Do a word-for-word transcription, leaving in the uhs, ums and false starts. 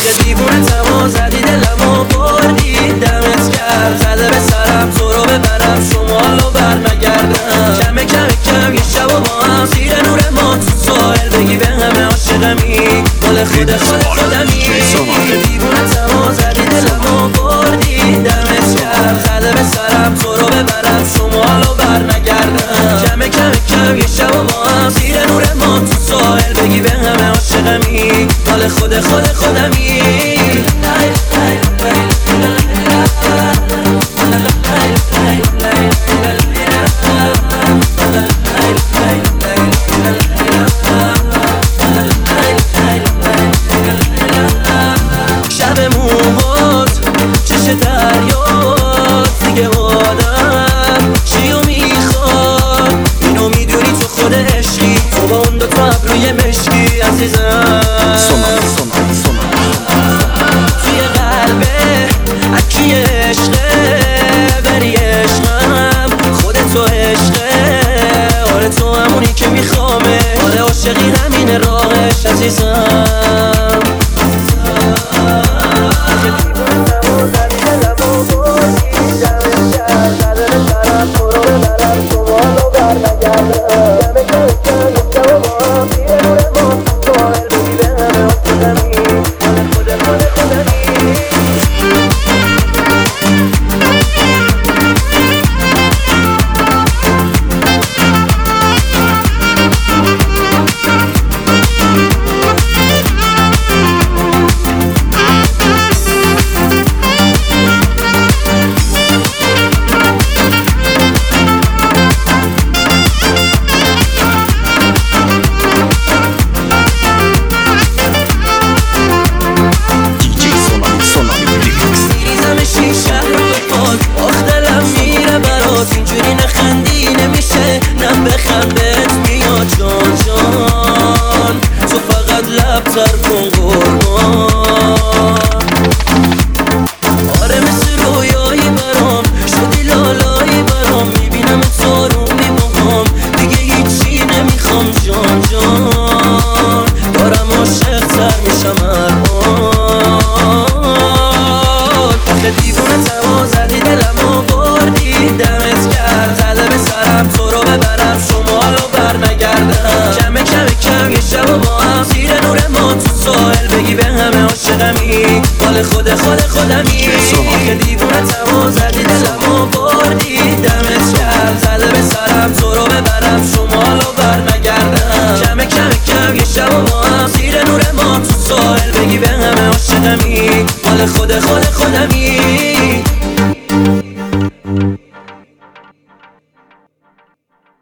آخه دیوونه تمام زدی دلمو بردی دمت کرد زده به سرم تو رو ببرم شمالو بر نگردم کمه کمه کم یه شب و با هم زیر نور ما تو ساحل بگی به همه عاشقمی مال خود خود خودمی آخه دیوونه تمام زدی دلمو بردی دمت کرد زده به سرم تو رو ببرم شمالو بر نگردم کمه کمه کم یه شب و با هم زیر نور ما تو ساحل بگی به همه عاشقمی مال خود خود خودمی شب موهات چش دریات دیگه آدم چیو میخواد اینو میدونی تو خود عشقی تو با اون دوتا ابروی مشکی عزیزم توی قلبه اکی عشقه بری عشقم خودتو عشقه آره تو همونی که میخوامه آره عاشقی همین راهش عزیزم اینجوری نخندی نمیشه نه بخند بهت میاد جان جان تو فقط لب تر کن قربان آره مثل رویایی برام شدی لالایی برام میبینم تو رو میبام دیگه هیچی نمیخوام جان جان دارم عاشق تر میشم الان آخه دیوونه تمام زدی دلمو بردی دمت کرد زده به سرم تو رو ببرم شمالو بر نگردم کمه کمه کم یه شب و با هم زیر نور ما تو ساحل بگی به همه عاشقمی مال خود خود خودمی آخه دیوونه تمام زدی دلمو بردی دمت کرد زده به سرم تو رو ببرم شمالو بر نگردم کمه کمه کم یه شب و با هم زیر نور ما تو ساحل بگی به همه عاشقمی مال خود خود خودمی